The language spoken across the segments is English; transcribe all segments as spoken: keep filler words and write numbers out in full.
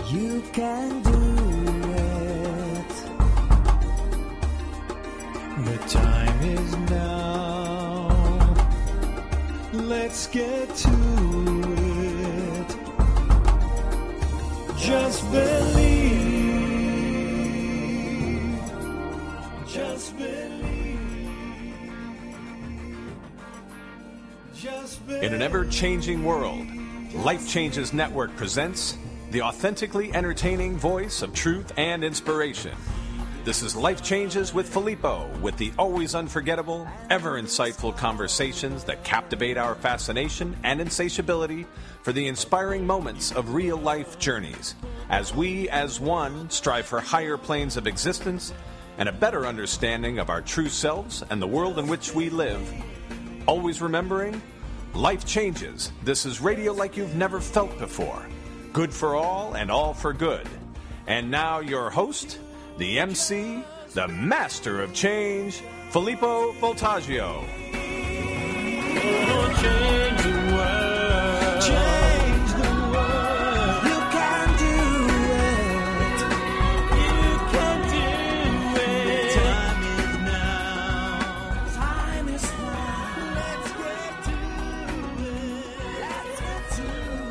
You can do it. The time is now. Let's get to it. Just believe. Just believe. Just believe. In an ever-changing world, Life Changes Network presents the authentically entertaining voice of truth and inspiration. This is Life Changes with Filippo, with the always unforgettable, ever insightful conversations that captivate our fascination and insatiability for the inspiring moments of real-life journeys, as we, as one, strive for higher planes of existence and a better understanding of our true selves and the world in which we live. Always remembering, life changes. This is radio like you've never felt before. Good for all and all for good. And now your host, the M C, the master of change, Filippo Voltaggio. Oh, change the world. Change the world. You can do it. You can do it. Time is now. Time is now. Let's get to it. Let's get to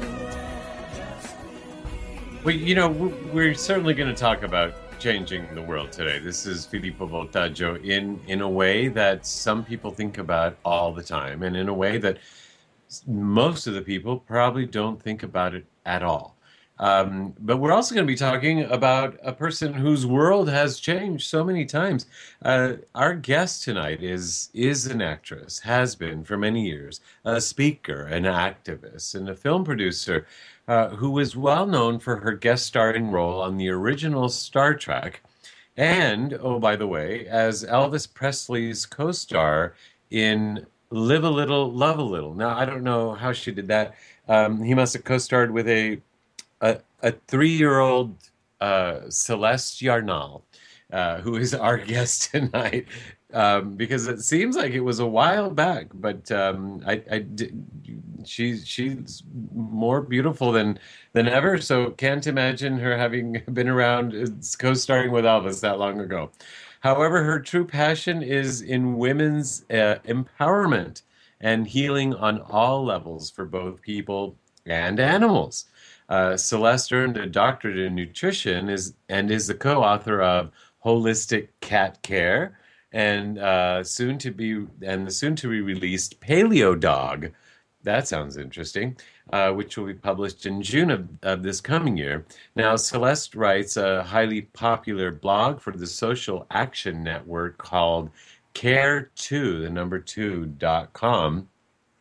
it. Well, you know, we're certainly going to talk about changing the world today. This is Filippo Voltaggio in, in a way that some people think about all the time, and in a way that most of the people probably don't think about it at all. Um, but we're also going to be talking about a person whose world has changed so many times. Uh, our guest tonight is is an actress, has been for many years, a speaker, an activist, and a film producer uh, who was well known for her guest starring role on the original Star Trek, and, oh, by the way, as Elvis Presley's co-star in Live a Little, Love a Little. Now, I don't know how she did that. Um, he must have co-starred with a A, a three-year-old uh, Celeste Yarnall, uh, who is our guest tonight, um, because it seems like it was a while back, but um, I, I did, she's she's more beautiful than than ever. So can't imagine her having been around co-starring with Elvis that long ago. However, her true passion is in women's uh, empowerment and healing on all levels for both people and animals. Uh, Celeste earned a doctorate in nutrition is and is the co-author of Holistic Cat Care and uh, soon to be and the soon to be released Paleo Dog. That sounds interesting, uh, which will be published in June of, of this coming year. Now, Celeste writes a highly popular blog for the social action network called Care two, the number two dot com,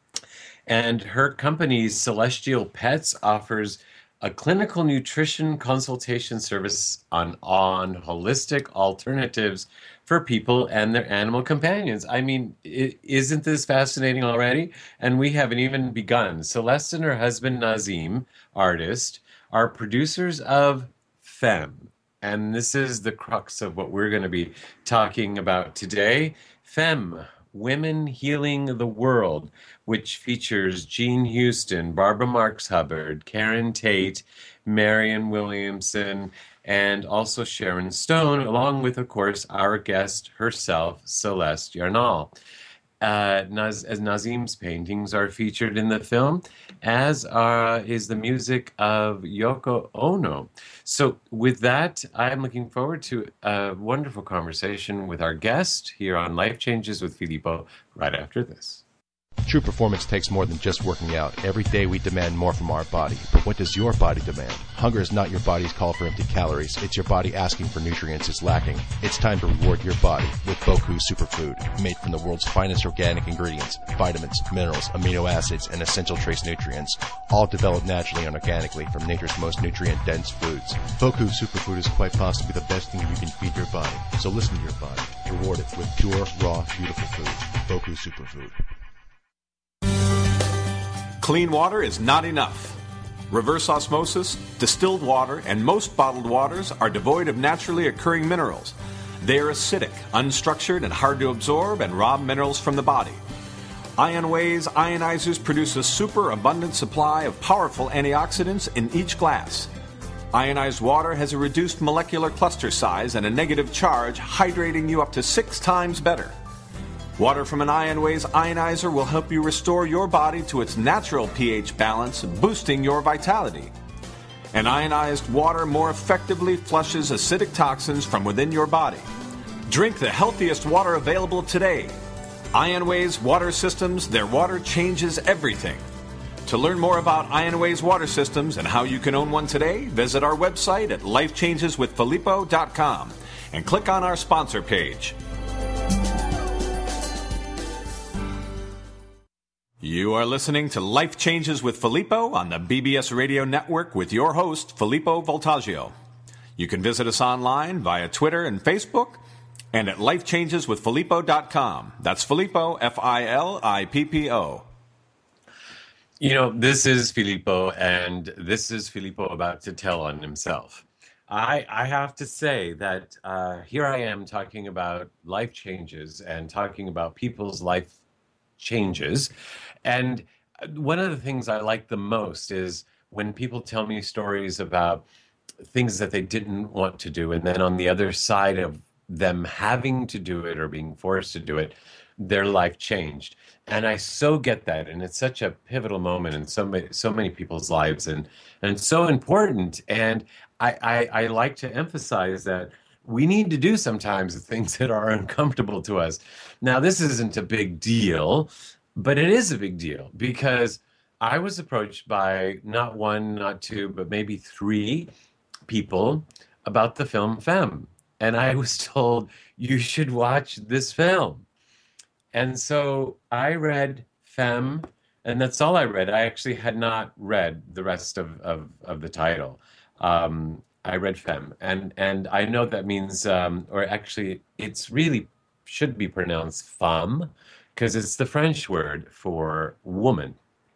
and her company Celestial Pets offers a clinical nutrition consultation service on, on holistic alternatives for people and their animal companions. I mean, it, isn't this fascinating already? And we haven't even begun. Celeste and her husband, Nazim, artist, are producers of Femme. And this is the crux of what we're going to be talking about today. Femme, Women Healing the World, which features Jean Houston, Barbara Marx Hubbard, Karen Tate, Marianne Williamson, and also Sharon Stone, along with, of course, our guest herself, Celeste Yarnall. Uh, Naz- as Nazim's paintings are featured in the film, as uh, is the music of Yoko Ono. So with that, I'm looking forward to a wonderful conversation with our guest here on Life Changes with Filippo right after this. True performance takes more than just working out. Every day we demand more from our body. But what does your body demand? Hunger is not your body's call for empty calories. It's your body asking for nutrients it's lacking. It's time to reward your body with Boku Superfood, made from the world's finest organic ingredients, vitamins, minerals, amino acids, and essential trace nutrients, all developed naturally and organically from nature's most nutrient-dense foods. Boku Superfood is quite possibly the best thing you can feed your body. So listen to your body. Reward it with pure, raw, beautiful food. Boku Superfood. Clean water is not enough. Reverse osmosis, distilled water, and most bottled waters are devoid of naturally occurring minerals. They are acidic, unstructured, and hard to absorb and rob minerals from the body. IonWay's ionizers produce a super abundant supply of powerful antioxidants in each glass. Ionized water has a reduced molecular cluster size and a negative charge, hydrating you up to six times better. Water from an IonWays ionizer will help you restore your body to its natural pH balance, boosting your vitality. And ionized water more effectively flushes acidic toxins from within your body. Drink the healthiest water available today. IonWays Water Systems, their water changes everything. To learn more about IonWays Water Systems and how you can own one today, visit our website at life changes with filippo dot com and click on our sponsor page. You are listening to Life Changes with Filippo on the B B S Radio Network with your host, Filippo Voltaggio. You can visit us online via Twitter and Facebook and at life changes with filippo dot com. That's Filippo, F I L I P P O. You know, this is Filippo, and this is Filippo about to tell on himself. I, I have to say that uh, here I am talking about life changes and talking about people's life changes. And one of the things I like the most is when people tell me stories about things that they didn't want to do, and then on the other side of them having to do it or being forced to do it, their life changed. And I so get that, and it's such a pivotal moment in so many, so many people's lives, and and so important. And I, I, I like to emphasize that we need to do sometimes the things that are uncomfortable to us. Now, this isn't a big deal, but it is a big deal because I was approached by not one, not two, but maybe three people about the film Femme. And I was told, you should watch this film. And so I read Femme, and that's all I read. I actually had not read the rest of, of, of the title. Um, I read Femme, and, and I know that means, um, or actually it's really should be pronounced femme, because it's the French word for woman.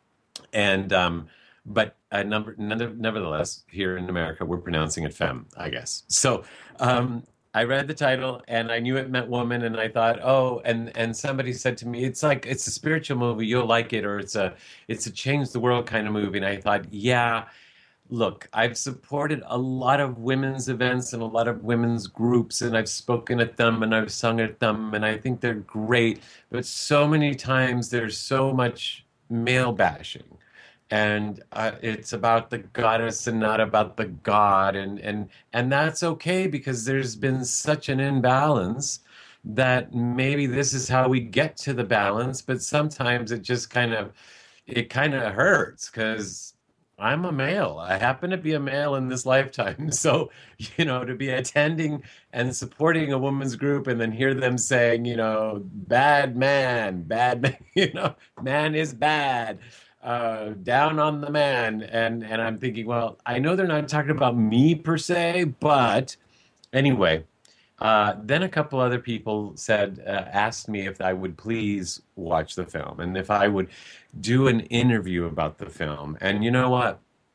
And um, but uh, number, nevertheless, here in America, we're pronouncing it Femme, I guess. So um, I read the title and I knew it meant woman, and I thought, oh, and and somebody said to me, it's like it's a spiritual movie, you'll like it, or it's a it's a change the world kind of movie. And I thought, yeah, look, I've supported a lot of women's events and a lot of women's groups, and I've spoken at them and I've sung at them, and I think they're great. But so many times there's so much male bashing. And uh, it's about the goddess and not about the god. And, and, and that's okay, because there's been such an imbalance that maybe this is how we get to the balance. But sometimes it just kind of, it kind of hurts, because I'm a male. I happen to be a male in this lifetime. So, you know, to be attending and supporting a women's group and then hear them saying, you know, bad man, bad man, you know, man is bad. Uh, down on the man, and and I'm thinking, well, I know they're not talking about me per se, but anyway, uh, then a couple other people said, uh, asked me if I would please watch the film and if I would do an interview about the film. And you know what?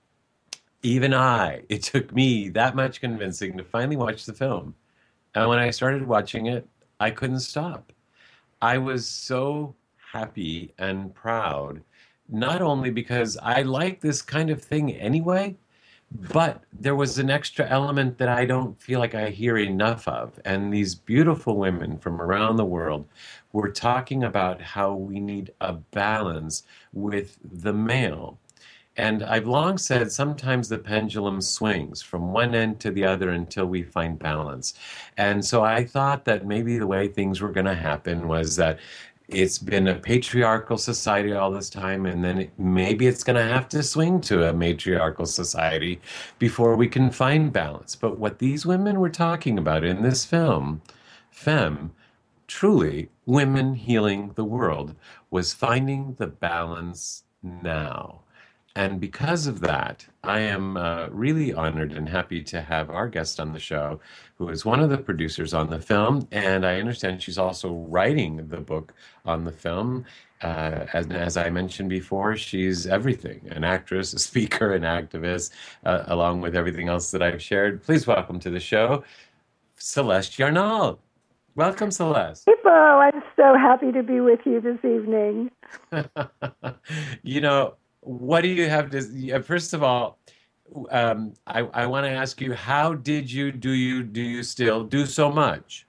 Even I, it took me that much convincing to finally watch the film. And when I started watching it, I couldn't stop. I was so happy and proud. Not only because I like this kind of thing anyway, but there was an extra element that I don't feel like I hear enough of. And these beautiful women from around the world were talking about how we need a balance with the male. And I've long said sometimes the pendulum swings from one end to the other until we find balance. And so I thought that maybe the way things were going to happen was that it's been a patriarchal society all this time, and then it, maybe it's going to have to swing to a matriarchal society before we can find balance. But what these women were talking about in this film, Femme, truly women healing the world, was finding the balance now. And because of that, I am uh, really honored and happy to have our guest on the show, who is one of the producers on the film, and I understand she's also writing the book on the film. Uh, as, as I mentioned before, she's everything, an actress, a speaker, an activist, uh, along with everything else that I've shared. Please welcome to the show, Celeste Yarnall. Welcome, Celeste. Filippo, I'm so happy to be with you this evening. You know, what do you have to, first of all, um, I, I want to ask you, how did you do you do you still do so much?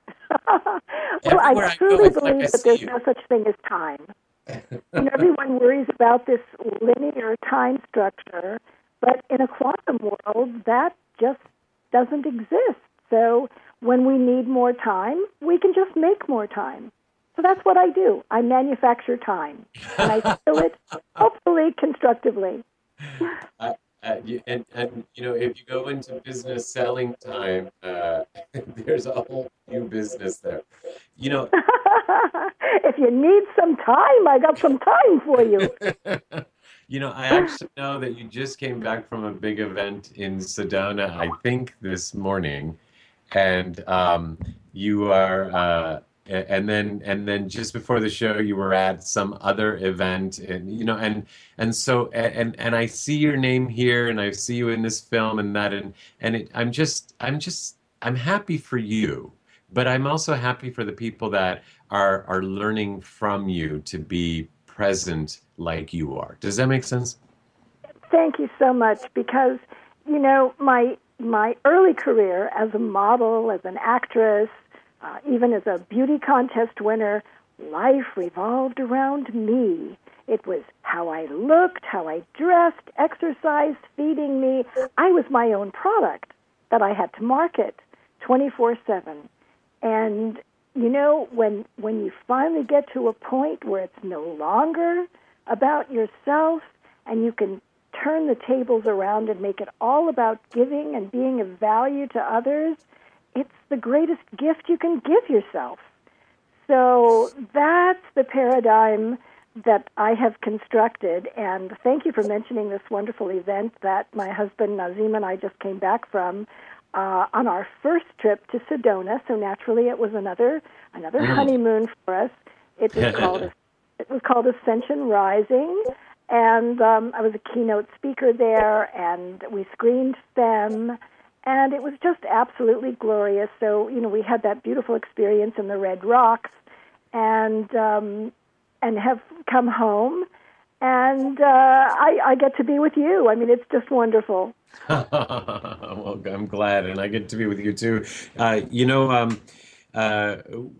Well, I Everywhere I go, truly I feel like I believe that see there's you. no such thing as time. You know, everyone worries about this linear time structure, but in a quantum world, that just doesn't exist. So when we need more time, we can just make more time. So that's what I do. I manufacture time, and I fill it, hopefully, constructively. Uh, uh, you, and and you know, if you go into business selling time, uh, there's a whole new business there. You know, If you need some time, I got some time for you. you know, I actually know that you just came back from a big event in Sedona, I think this morning, and um, you are, uh, a- and then and then just before the show, you were at some other event, and you know, and and so and and I see your name here, and I see you in this film and that, and and it, I'm just I'm just I'm happy for you, but I'm also happy for the people that are are learning from you to be present like you are. Does that make sense? Thank you so much because, you know, my my early career as a model, as an actress, uh, even as a beauty contest winner, life revolved around me. It was how I looked, how I dressed, exercised, feeding me. I was my own product that I had to market twenty-four seven. And, you know, when when you finally get to a point where it's no longer about yourself and you can turn the tables around and make it all about giving and being of value to others, it's the greatest gift you can give yourself. So that's the paradigm that I have constructed. And thank you for mentioning this wonderful event that my husband Nazim and I just came back from uh, on our first trip to Sedona. So naturally, it was another another Mm. honeymoon for us. It was called it was called Ascension Rising. And um, I was a keynote speaker there, and we screened them, and it was just absolutely glorious. So, you know, we had that beautiful experience in the Red Rocks, and um, and have come home, and uh, I, I get to be with you. I mean, it's just wonderful. Well, I'm glad, and I get to be with you too. Uh, you know, um, uh,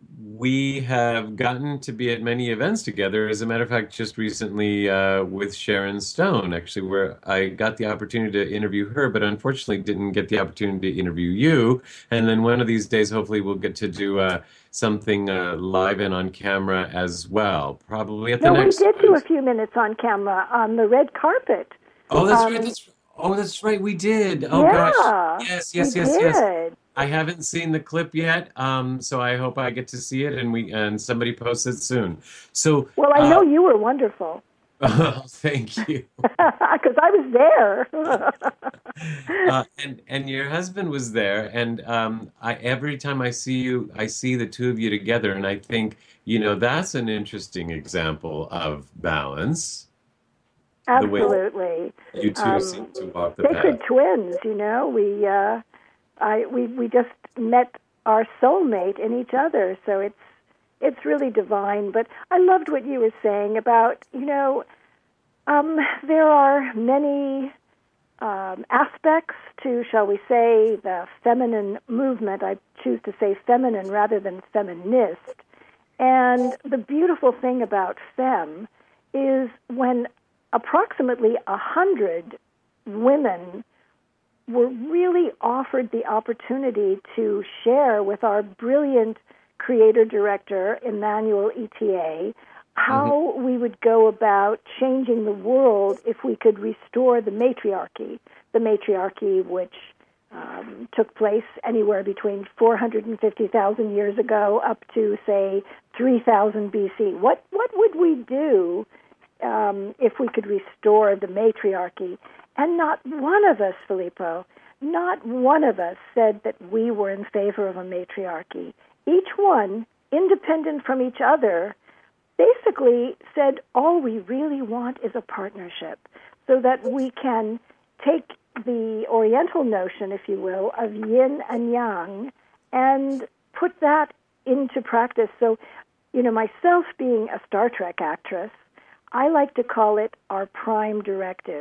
we have gotten to be at many events together. As a matter of fact, just recently uh, with Sharon Stone, actually, where I got the opportunity to interview her, but unfortunately didn't get the opportunity to interview you. And then one of these days, hopefully, we'll get to do uh, something uh, live and on camera as well. Probably at the No, we next did do a event. few minutes on camera on the red carpet. Oh, that's right. Um, That's oh, that's right. We did. Oh gosh. yeah, Yes, we yes, yes, yes. did. I haven't seen the clip yet, um, so I hope I get to see it and we and somebody posts it soon. So, Well, I know uh, you were wonderful thank you. because I was there. Uh, and and your husband was there, and um, I every time I see you, I see the two of you together, and I think, you know, that's an interesting example of balance, the way Absolutely. you two seem Um, to walk the path. sacred twins, you know. We uh, I we we just met our soulmate in each other, so it's it's really divine. But I loved what you were saying about, you know, um, there are many um, aspects to, shall we say, the feminine movement. I choose to say feminine rather than feminist. And the beautiful thing about femme is when approximately a hundred women were really offered the opportunity to share with our brilliant creator director, Emmanuel Etier, how we would go about changing the world if we could restore the matriarchy, the matriarchy which um, took place anywhere between four hundred fifty thousand years ago up to, say, three thousand B C. What what would we do um, if we could restore the matriarchy? And not one of us, Filippo, not one of us said that we were in favor of a matriarchy. Each one, independent from each other, basically said all we really want is a partnership so that we can take the Oriental notion, if you will, of yin and yang and put that into practice. So, you know, myself being a Star Trek actress, I like to call it our prime directive.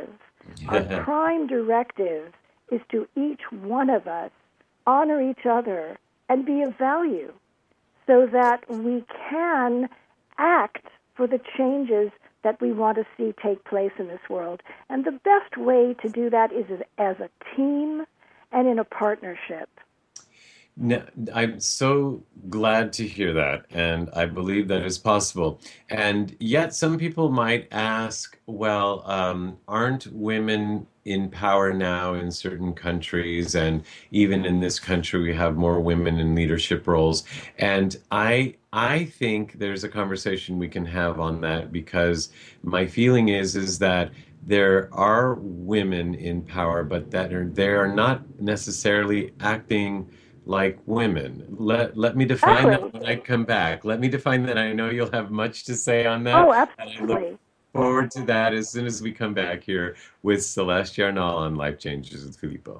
Our prime directive is to each one of us honor each other and be of value so that we can act for the changes that we want to see take place in this world. And the best way to do that is as a team and in a partnership. No, I'm so glad to hear that, and I believe that is possible. And yet, some people might ask, well, um, aren't women in power now in certain countries? And even in this country, we have more women in leadership roles. And I, I think there's a conversation we can have on that, because my feeling is, is that there are women in power, but that are, they are not necessarily acting like women. Let let me define Absolutely. that when I come back. Let me define that. I know you'll have much to say on that. Oh, And I absolutely. look forward to that as soon as we come back here with Celeste Yarnall on Life Changes with Filippo.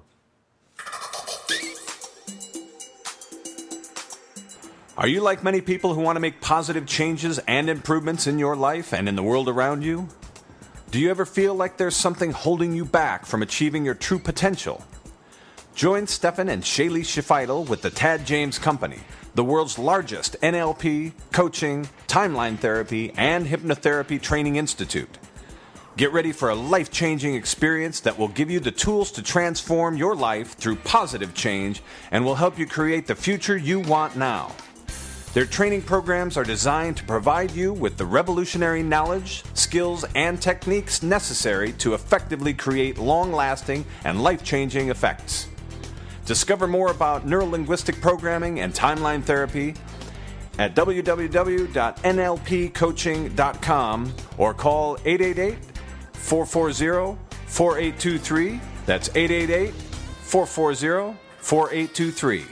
Are you like many people who want to make positive changes and improvements in your life and in the world around you? Do you ever feel like there's something holding you back from achieving your true potential? Join Stefan and Shaylee Shifidel with the Tad James Company, the world's largest N L P, coaching, timeline therapy, and hypnotherapy training institute. Get ready for a life-changing experience that will give you the tools to transform your life through positive change and will help you create the future you want now. Their training programs are designed to provide you with the revolutionary knowledge, skills, and techniques necessary to effectively create long-lasting and life-changing effects. Discover more about neurolinguistic programming and timeline therapy at w w w dot n l p coaching dot com or call eight eight eight, four four zero, four eight two three. That's eight eight eight, four four zero, four eight two three.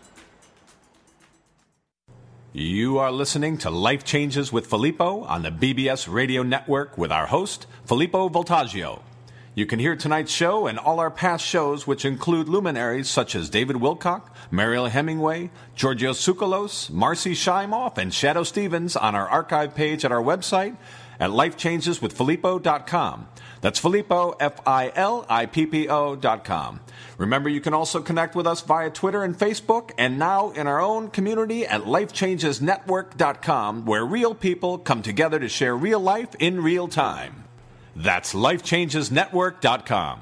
You are listening to Life Changes with Filippo on the B B S Radio Network with our host, Filippo Voltaggio. You can hear tonight's show and all our past shows, which include luminaries such as David Wilcock, Mariel Hemingway, Georgios Tsoukalos, Marcy Shimoff, and Shadow Stevens on our archive page at our website at life changes with filippo dot com. That's Filippo, F I L I P P O dot com. Remember, you can also connect with us via Twitter and Facebook, and now in our own community at life changes network dot com, where real people come together to share real life in real time. That's life changes network dot com.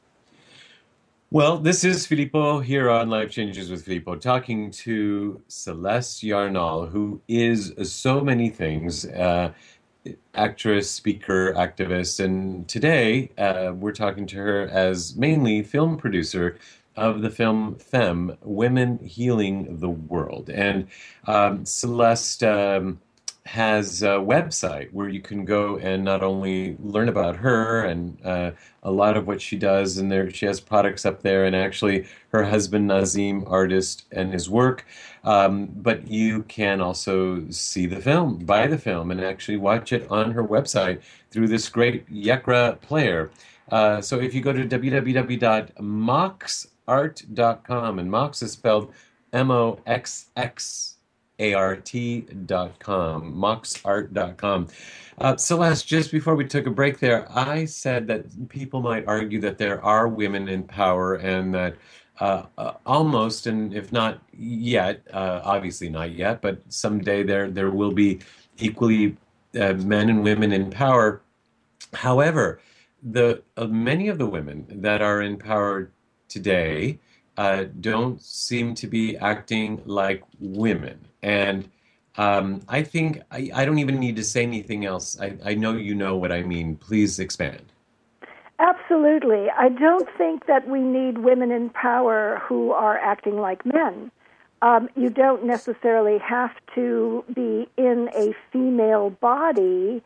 Well, this is Filippo here on Life Changes with Filippo, talking to Celeste Yarnall, who is so many things, uh, actress, speaker, activist, and today uh, we're talking to her as mainly film producer of the film Femme, Women Healing the World. And um, Celeste um, has a website where you can go and not only learn about her and uh, a lot of what she does, and there she has products up there, and actually her husband Nazim, artist, and his work, um, but you can also see the film, buy the film, and actually watch it on her website through this great Yekra player. Uh, so if you go to w w w dot mox art dot com, and Mox is spelled M O X X A R T dot com, mox art dot com. Uh, Celeste, just before we took a break there, I said that people might argue that there are women in power and that uh, uh, almost, and if not yet, uh, obviously not yet, but someday there, there will be equally uh, men and women in power. However, the uh, many of the women that are in power today uh, don't seem to be acting like women. And um, I think I, I don't even need to say anything else. I, I know you know what I mean. Please expand. Absolutely. I don't think that we need women in power who are acting like men. Um, you don't necessarily have to be in a female body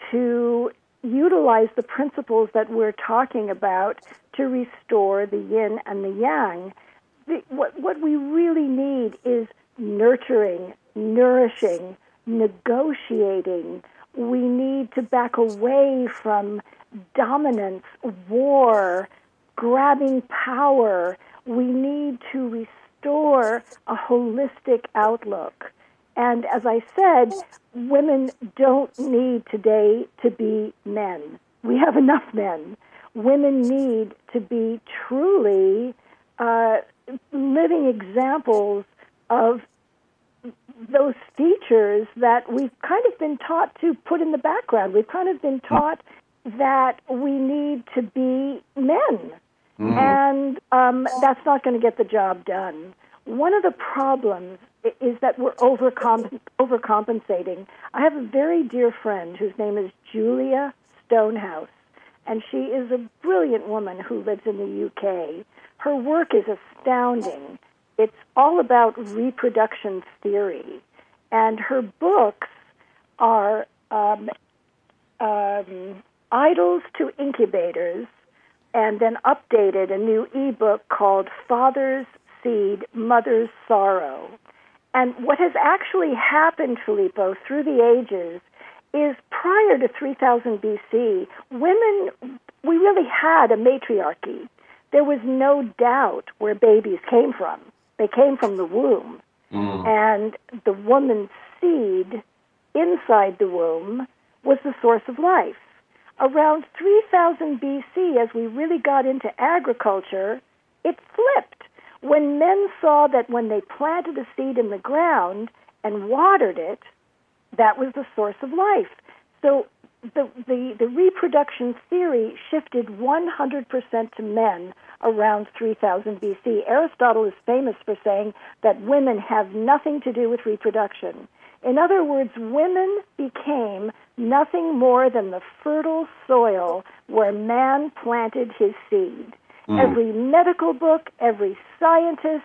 to utilize the principles that we're talking about to restore the yin and the yang. The, what, what we really need is nurturing, nourishing, negotiating. We need to back away from dominance, war, grabbing power. We need to restore a holistic outlook. And as I said, women don't need today to be men. We have enough men. women need to be truly uh, living examples of those features that we've kind of been taught to put in the background. We've kind of been taught that we need to be men, mm. and um, that's not going to get the job done. One of the problems is that we're overcomp- overcompensating. I have a very dear friend whose name is Julia Stonehouse, and she is a brilliant woman who lives in the U K. Her work is astounding. It's all about reproduction theory, and her books are um, um, Idols to Incubators, and then updated a new ebook called Father's Seed, Mother's Sorrow. And what has actually happened, Filippo, through the ages is prior to three thousand B C, women, we really had a matriarchy. There was no doubt where babies came from. They came from the womb. Mm. And the woman's seed inside the womb was the source of life. Around three thousand B C, as we really got into agriculture, it flipped. When men saw that when they planted a seed in the ground and watered it, that was the source of life. So the, the, the reproduction theory shifted one hundred percent to men around three thousand B C. Aristotle is famous for saying that women have nothing to do with reproduction. In other words, women became nothing more than the fertile soil where man planted his seed. Mm. Every medical book, every scientist,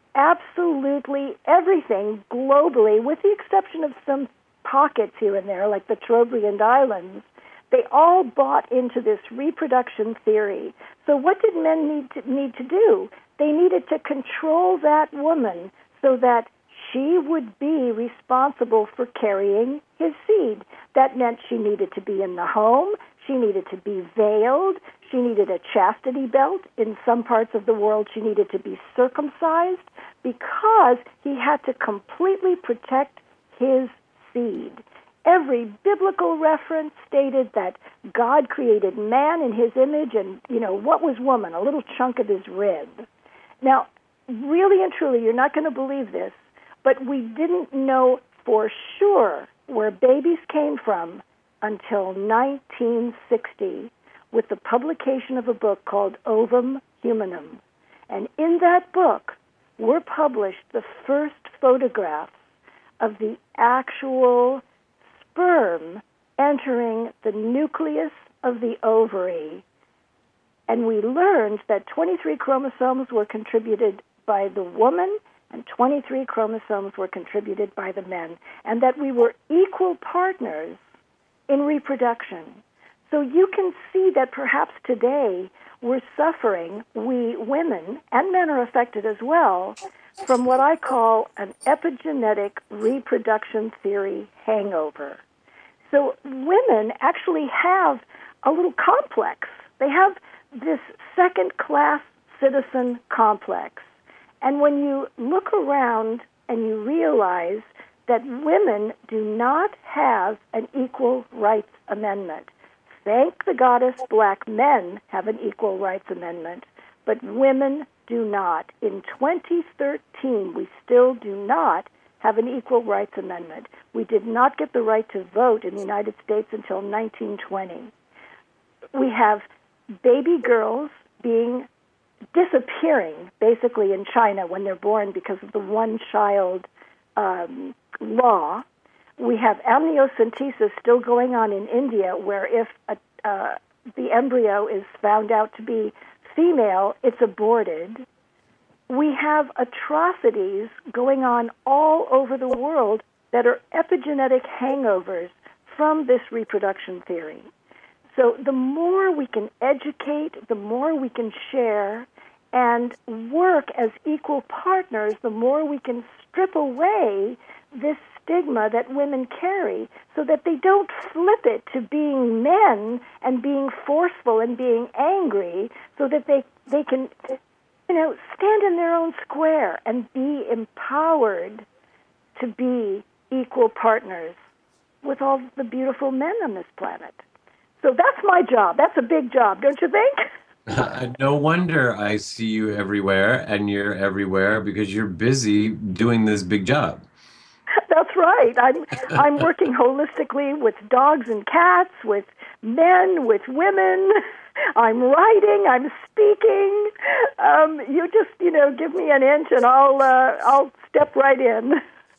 absolutely everything globally, with the exception of some pockets here and there, like the Trobriand Islands, they all bought into this reproduction theory. So what did men need to, need to do? They needed to control that woman so that she would be responsible for carrying his seed. That meant she needed to be in the home, she needed to be veiled, she needed a chastity belt. In some parts of the world, she needed to be circumcised because he had to completely protect his seed. Every biblical reference stated that God created man in his image, and, you know, what was woman? A little chunk of his rib. Now, really and truly, you're not going to believe this, but we didn't know for sure where babies came from until nineteen sixty with the publication of a book called Ovum Humanum. And in that book were published the first photographs of the actual sperm entering the nucleus of the ovary. And we learned that twenty-three chromosomes were contributed by the woman and twenty-three chromosomes were contributed by the men, and that we were equal partners in reproduction. So you can see that perhaps today we're suffering, we women, and men are affected as well, from what I call an epigenetic reproduction theory hangover. So women actually have a little complex. They have this second-class citizen complex. And when you look around and you realize that women do not have an equal rights amendment. Thank the goddess, black men have an equal rights amendment, but women do not. In twenty thirteen, we still do not have an equal rights amendment. We did not get the right to vote in the United States until nineteen twenty. We have baby girls being disappearing, basically, in China when they're born because of the one-child um, law. We have amniocentesis still going on in India, where if a, uh, the embryo is found out to be female, it's aborted. We have atrocities going on all over the world that are epigenetic hangovers from this reproduction theory. So the more we can educate, the more we can share, and work as equal partners, the more we can strip away this stigma that women carry so that they don't flip it to being men and being forceful and being angry, so that they, they can, you know, stand in their own square and be empowered to be equal partners with all the beautiful men on this planet. So that's my job. That's a big job, don't you think? No wonder I see you everywhere, and you're everywhere because you're busy doing this big job. That's right. I'm I'm working holistically with dogs and cats, with men, with women. I'm writing. I'm speaking. Um, you just you know give me an inch, and I'll uh, I'll step right in.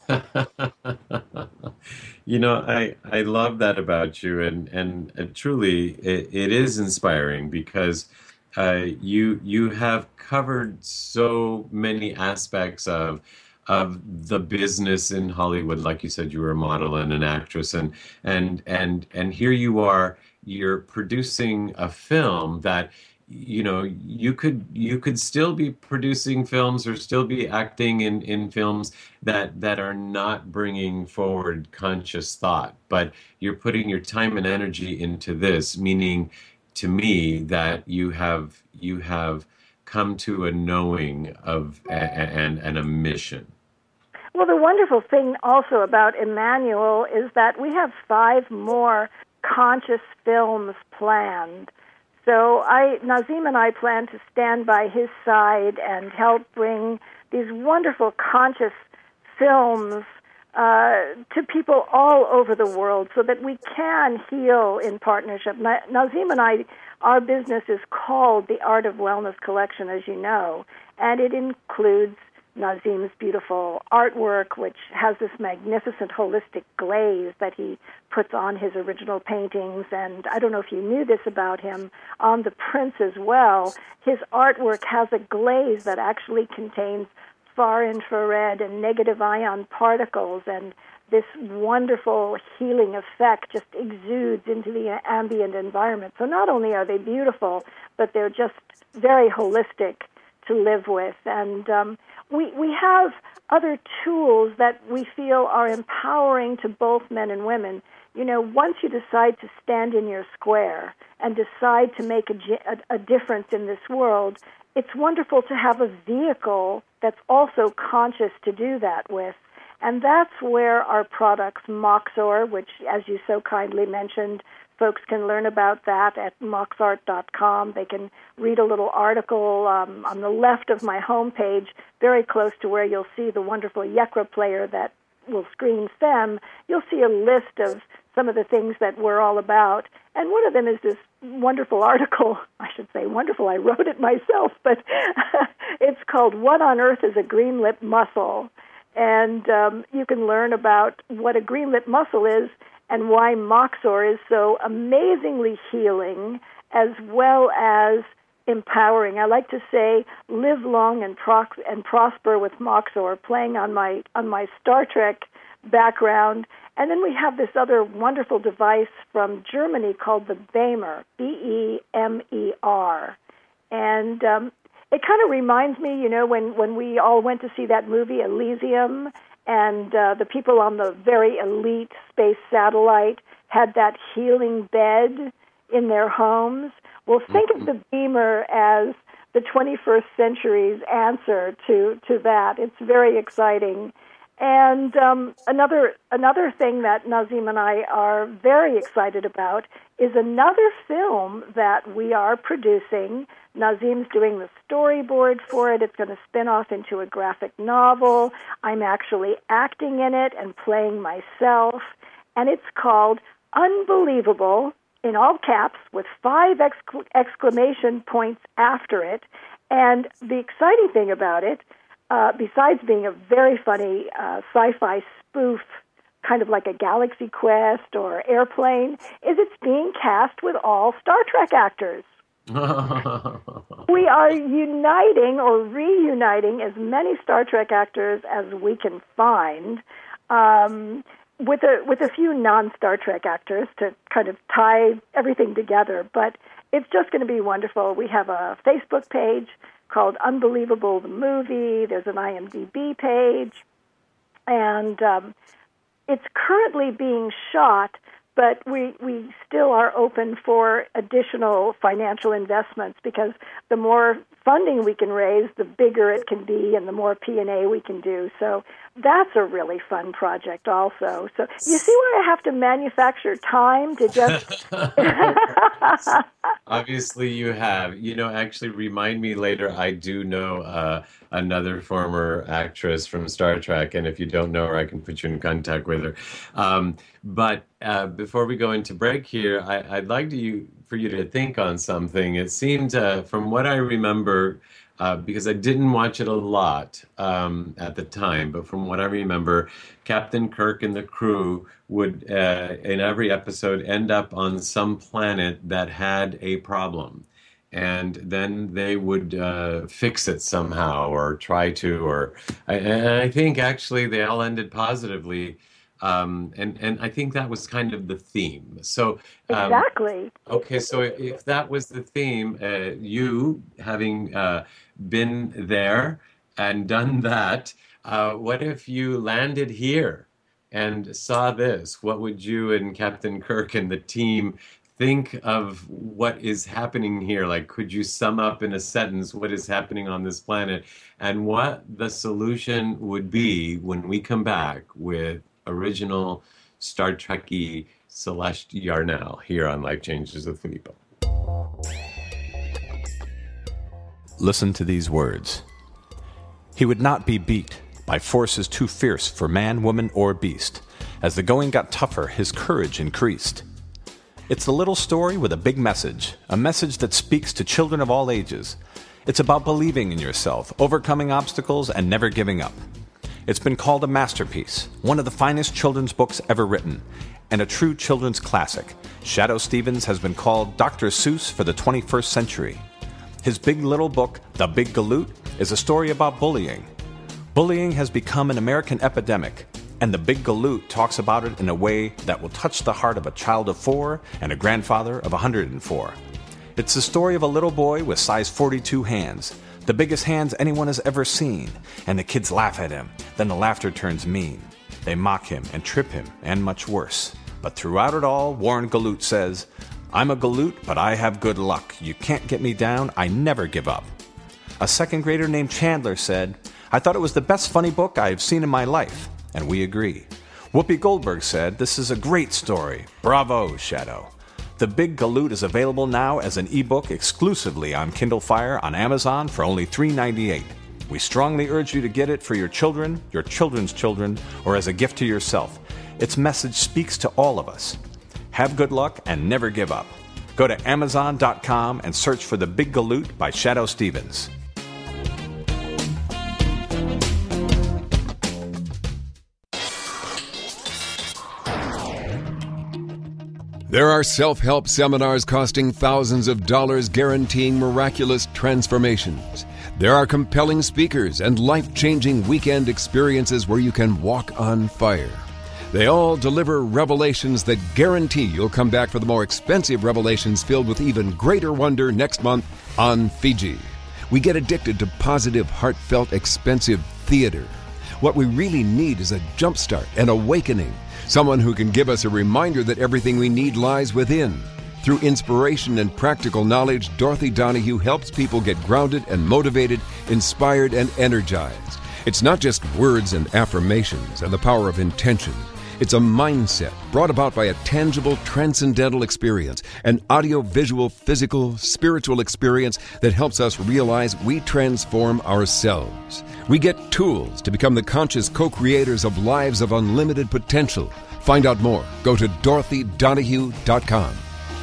You know, I I love that about you, and and uh, truly, it, it is inspiring because uh, you you have covered so many aspects of of the business in Hollywood. Like you said, you were a model and an actress, and and and and here you are. You're producing a film that you know you could you could still be producing films or still be acting in in films that that are not bringing forward conscious thought, but you're putting your time and energy into this, meaning to me that you have you have come to a knowing of a, and and a mission. Well, the wonderful thing also about Emmanuel is that we have five more conscious films planned. So I, Nazim and I plan to stand by his side and help bring these wonderful conscious films uh, to people all over the world so that we can heal in partnership. Na- Nazim and I, our business is called the Art of Wellness Collection, as you know, and it includes Nazim's beautiful artwork, which has this magnificent holistic glaze that he puts on his original paintings. And I don't know if you knew this about him, on the prints as well, his artwork has a glaze that actually contains far infrared and negative ion particles, and this wonderful healing effect just exudes into the ambient environment. So not only are they beautiful, but they're just very holistic to live with. And um, we we have other tools that we feel are empowering to both men and women. You know, once you decide to stand in your square and decide to make a, a, a difference in this world, it's wonderful to have a vehicle that's also conscious to do that with. And that's where our products, Moxor, which, as you so kindly mentioned, folks can learn about that at moxart dot com. They can read a little article um, on the left of my homepage, very close to where you'll see the wonderful Yekra player that will screen Femme. You'll see a list of some of the things that we're all about. And one of them is this wonderful article. I should say wonderful. I wrote it myself, but it's called What on Earth is a Green Lip Muscle? And um, you can learn about what a green lip muscle is and why Moxor is so amazingly healing as well as empowering. I like to say, live long and, pro- and prosper with Moxor, playing on my on my Star Trek background. And then we have this other wonderful device from Germany called the Bemer, B E M E R. And um, it kind of reminds me, you know, when, when we all went to see that movie Elysium, and uh, the people on the very elite space satellite had that healing bed in their homes. Well, think of the Bemer as the twenty-first century's answer to, to that. It's very exciting. And um, another another thing that Nazim and I are very excited about is another film that we are producing. Nazim's doing the storyboard for it. It's going to spin off into a graphic novel. I'm actually acting in it and playing myself. And it's called Unbelievable, in all caps, with five exc- exclamation points after it. And the exciting thing about it, uh, besides being a very funny uh, sci-fi spoof, kind of like a Galaxy Quest or Airplane, is it's being cast with all Star Trek actors. We are uniting or reuniting as many Star Trek actors as we can find, um, with a with a few non-Star Trek actors to kind of tie everything together. But it's just going to be wonderful. We have a Facebook page called Unbelievable the Movie. There's an I M D B page, and um, it's currently being shot. But we, we still are open for additional financial investments because the more funding we can raise, the bigger it can be and the more P and A we can do. So that's a really fun project also. So you see why I have to manufacture time to just... Obviously you have. You know, actually remind me later, I do know uh, another former actress from Star Trek, and if you don't know her, I can put you in contact with her. Um, but uh, before we go into break here, I, I'd like to you for you to think on something. It seemed, uh, from what I remember, Uh, because I didn't watch it a lot um, at the time, but from what I remember, Captain Kirk and the crew would, uh, in every episode, end up on some planet that had a problem. And then they would uh, fix it somehow or try to, or I, and I think actually they all ended positively. Um, and, and I think that was kind of the theme. So um, Exactly. Okay, so if that was the theme, uh, you having uh, been there and done that, uh, what if you landed here and saw this? What would you and Captain Kirk and the team think of what is happening here? Like, could you sum up in a sentence what is happening on this planet and what the solution would be when we come back with original Star Trek-y Celeste Yarnell here on Life Changes with Filippo. Listen to these words. He would not be beat by forces too fierce for man, woman, or beast. As the going got tougher, his courage increased. It's a little story with a big message, a message that speaks to children of all ages. It's about believing in yourself, overcoming obstacles, and never giving up. It's been called a masterpiece, one of the finest children's books ever written, and a true children's classic. Shadoe Stevens has been called Doctor Seuss for the twenty-first century. His big little book, The Big Galoot, is a story about bullying. Bullying has become an American epidemic, and The Big Galoot talks about it in a way that will touch the heart of a child of four and a grandfather of one hundred four. It's the story of a little boy with size forty-two hands, the biggest hands anyone has ever seen, and the kids laugh at him. Then the laughter turns mean. They mock him and trip him, and much worse. But throughout it all, Warren Galoot says, "I'm a Galoot, but I have good luck. You can't get me down. I never give up." A second grader named Chandler said, "I thought it was the best funny book I have seen in my life." And we agree. Whoopi Goldberg said, "This is a great story. Bravo, Shadoe." The Big Galoot is available now as an ebook exclusively on Kindle Fire on Amazon for only three dollars and ninety-eight cents. We strongly urge you to get it for your children, your children's children, or as a gift to yourself. Its message speaks to all of us. Have good luck and never give up. Go to amazon dot com and search for The Big Galoot by Shadoe Stevens. There are self-help seminars costing thousands of dollars guaranteeing miraculous transformations. There are compelling speakers and life-changing weekend experiences where you can walk on fire. They all deliver revelations that guarantee you'll come back for the more expensive revelations filled with even greater wonder next month on Fiji. We get addicted to positive, heartfelt, expensive theater. What we really need is a jumpstart, an awakening. Someone who can give us a reminder that everything we need lies within. Through inspiration and practical knowledge, Dorothy Donahue helps people get grounded and motivated, inspired and energized. It's not just words and affirmations and the power of intention. It's a mindset brought about by a tangible, transcendental experience, an audio-visual, physical, spiritual experience that helps us realize we transform ourselves. We get tools to become the conscious co-creators of lives of unlimited potential. Find out more. Go to dorothy donahue dot com.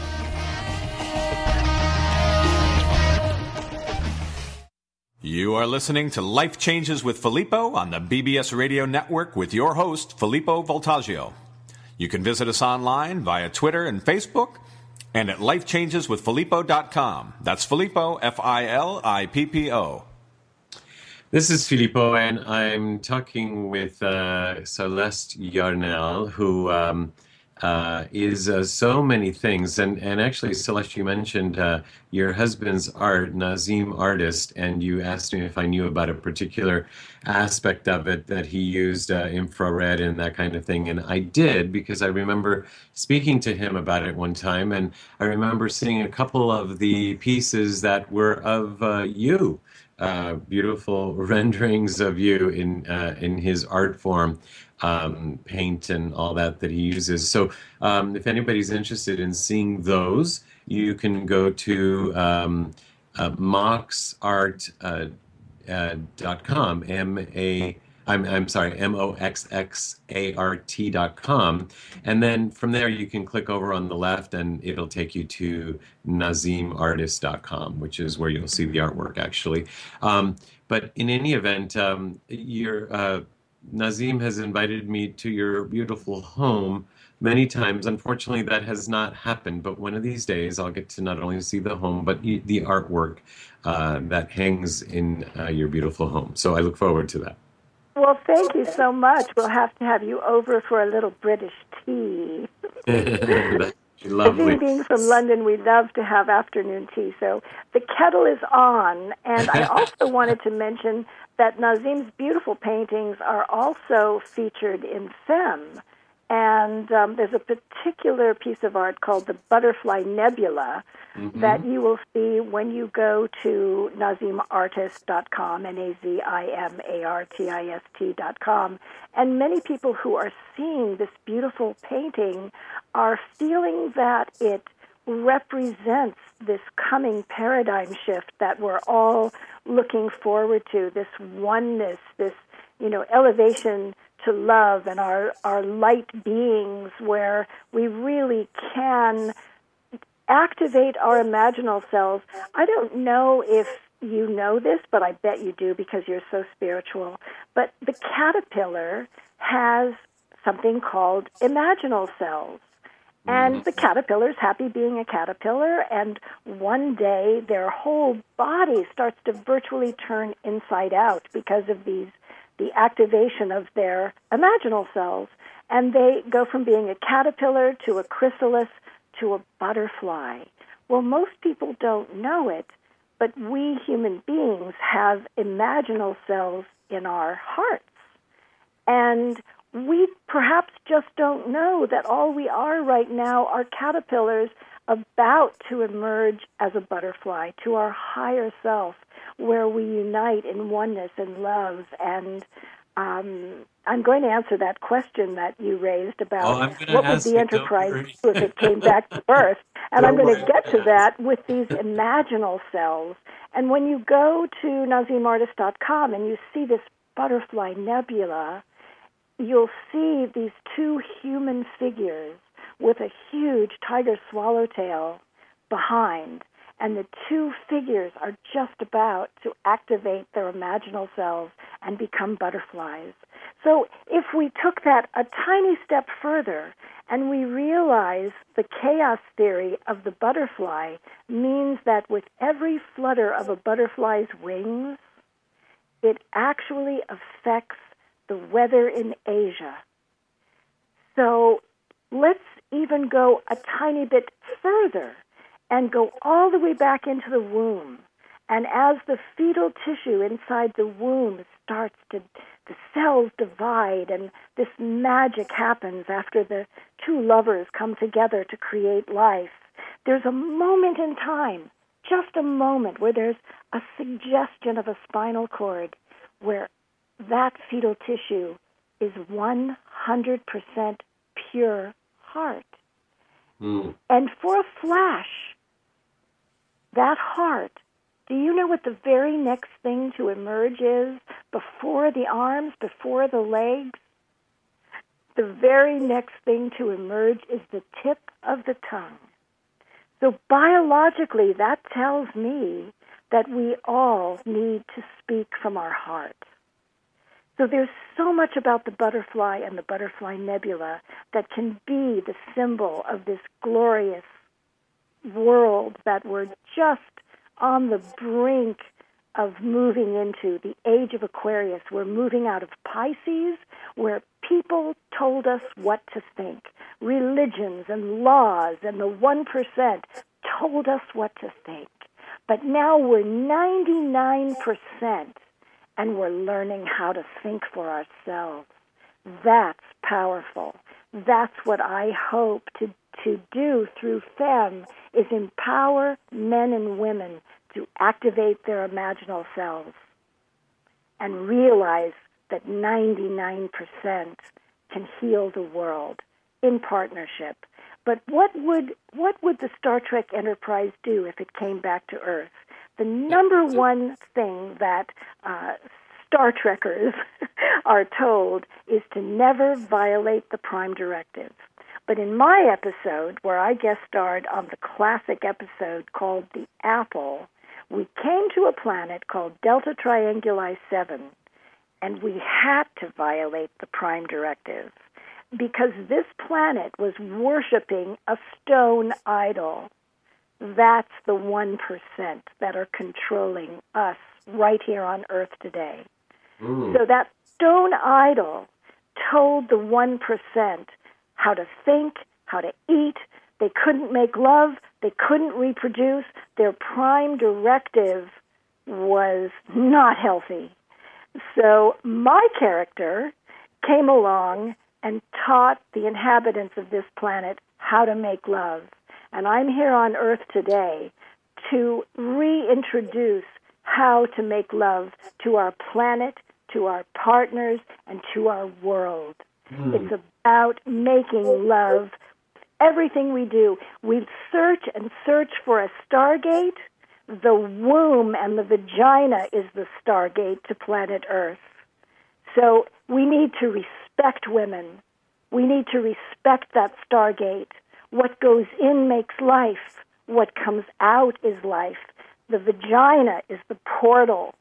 You are listening to Life Changes with Filippo on the B B S Radio Network with your host, Filippo Voltaggio. You can visit us online via Twitter and Facebook and at life changes with filippo dot com. That's Filippo, F I L I P P O. This is Filippo, and I'm talking with uh, Celeste Yarnell, who um, uh, is uh, so many things. And, and actually, Celeste, you mentioned uh, your husband's art, Nazim Artist, and you asked me if I knew about a particular aspect of it that he used uh, infrared and that kind of thing. And I did, because I remember speaking to him about it one time. And I remember seeing a couple of the pieces that were of uh, you. Uh, beautiful renderings of you in uh, in his art form, um, paint and all that that he uses. So, um, if anybody's interested in seeing those, you can go to um, uh, moxart uh, uh, dot com, M A. I'm I'm sorry, M O X X A R T dot com, and then from there you can click over on the left, and it'll take you to nazim artist dot com, which is where you'll see the artwork actually. Um, but in any event, um, your uh, Nazim has invited me to your beautiful home many times. Unfortunately, that has not happened, but one of these days I'll get to not only see the home, but y- the artwork uh, that hangs in uh, your beautiful home. So I look forward to that. Well, thank you so much. We'll have to have you over for a little British tea. That's lovely. Nazim, being from London, we love to have afternoon tea. So the kettle is on. And I also wanted to mention that Nazim's beautiful paintings are also featured in Femme. And um, there's a particular piece of art called the Butterfly Nebula mm-hmm. that you will see when you go to nazim artist dot com, N A Z I M A R T I S T dot com. And many people who are seeing this beautiful painting are feeling that it represents this coming paradigm shift that we're all looking forward to, this oneness, this, you know, elevation to love and our, our light beings, where we really can activate our imaginal selves. I don't know if you know this, but I bet you do because you're so spiritual. But the caterpillar has something called imaginal cells. And the caterpillar's happy being a caterpillar, and one day their whole body starts to virtually turn inside out because of these the activation of their imaginal cells, and they go from being a caterpillar to a chrysalis to a butterfly. Well, most people don't know it, but we human beings have imaginal cells in our hearts. And we perhaps just don't know that all we are right now are caterpillars about to emerge as a butterfly to our higher self, where we unite in oneness and love. And um, I'm going to answer that question that you raised about oh, what would the Enterprise do if it came back to Earth. And I'm going to get to that with these imaginal cells. And when you go to nazim artist dot com and you see this butterfly nebula, you'll see these two human figures with a huge tiger swallowtail behind. And the two figures are just about to activate their imaginal selves and become butterflies. So if we took that a tiny step further and we realize the chaos theory of the butterfly means that with every flutter of a butterfly's wings, it actually affects the weather in Asia. So let's even go a tiny bit further and go all the way back into the womb. And as the fetal tissue inside the womb starts to, the cells divide, and this magic happens after the two lovers come together to create life, there's a moment in time, just a moment, where there's a suggestion of a spinal cord where that fetal tissue is one hundred percent pure heart. Mm. And for a flash, that heart, do you know what the very next thing to emerge is before the arms, before the legs? The very next thing to emerge is the tip of the tongue. So biologically, that tells me that we all need to speak from our heart. So there's so much about the butterfly and the butterfly nebula that can be the symbol of this glorious world that we're just on the brink of moving into, the age of Aquarius. We're moving out of Pisces, where people told us what to think. religions and laws and the one percent told us what to think. But now we're ninety-nine percent, and we're learning how to think for ourselves. That's powerful. That's what I hope to, to do through FEM, is empower men and women to activate their imaginal selves and realize that ninety-nine percent can heal the world in partnership. But what would what would the Star Trek Enterprise do if it came back to Earth? The number one thing that uh, Star Trekkers are told is to never violate the Prime Directive. But in my episode, where I guest starred on the classic episode called The Apple, we came to a planet called Delta Trianguli seven, and we had to violate the Prime Directive, because this planet was worshiping a stone idol. That's the one percent that are controlling us right here on Earth today. Mm. So that stone idol told the one percent how to think, how to eat. They couldn't make love. They couldn't reproduce. Their prime directive was not healthy. So my character came along and taught the inhabitants of this planet how to make love. And I'm here on Earth today to reintroduce how to make love to our planet, to our partners, and to our world. Mm. It's about making love. Everything we do, we search and search for a stargate. The womb and the vagina is the stargate to planet Earth. So we need to respect women. We need to respect that stargate. What goes in makes life. What comes out is life. The vagina is the portal.